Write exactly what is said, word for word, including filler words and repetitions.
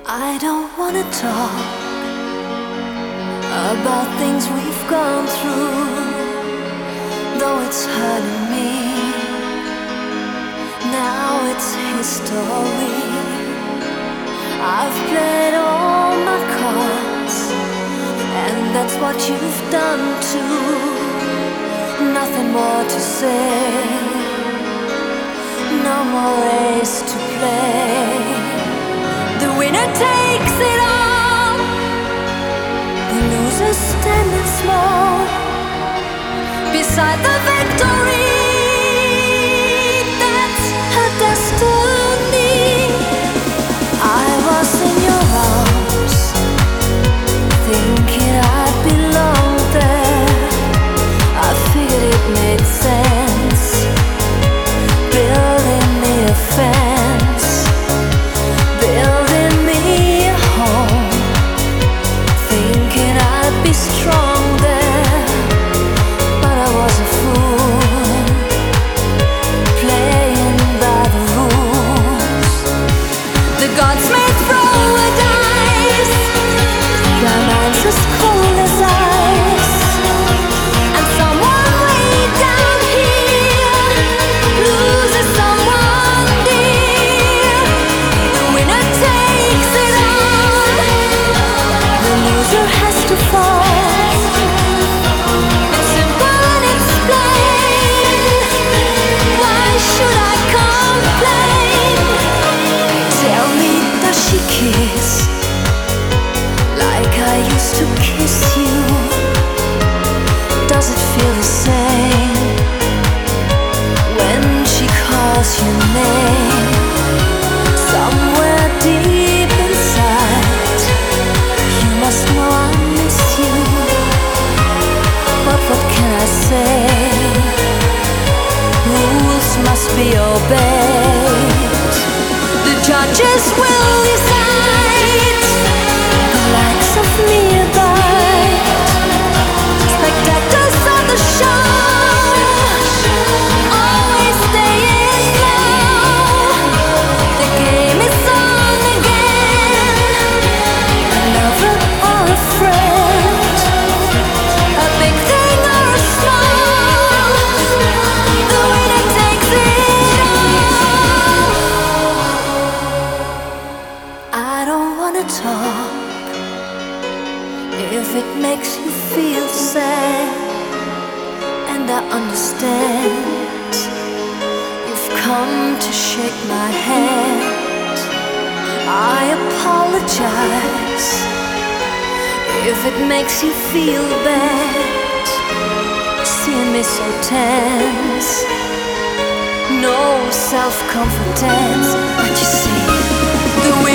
I don't wanna talk about things we've gone through, though it's hurting me. Now it's history. I've played all my cards, and that's what you've done too. Nothing more to say, no more race to play. The winner takes it all, the loser standing small beside the victory. That's her destiny. I was in your arms, thinking I'd belong there. I figured it made sense, building me a fence, building me a home, thinking I'd be strong there. But I was a fool, playing by the rules. The gods may throw a dice, diamonds as cold as ice, and someone way down here loses someone dear. The winner takes it all, the loser has to fall. It's simple and it's plain. Why should I complain? Tell me, does she kiss like I used to kiss you? Does it feel the same when she calls your name? Somewhere deep inside, you must know I miss you. But what can I say? Rules must be obeyed. The judges will decide. The likes of me abide. Spectators of the show always staying low. The game is on again. A lover or a friend, a big thing or a small, the winner takes it all. I don't wanna talk if it makes you feel sad, and I understand. You've come to shake my hand. I apologize if it makes you feel bad, seeing me so tense, no self-confidence. But you see, the way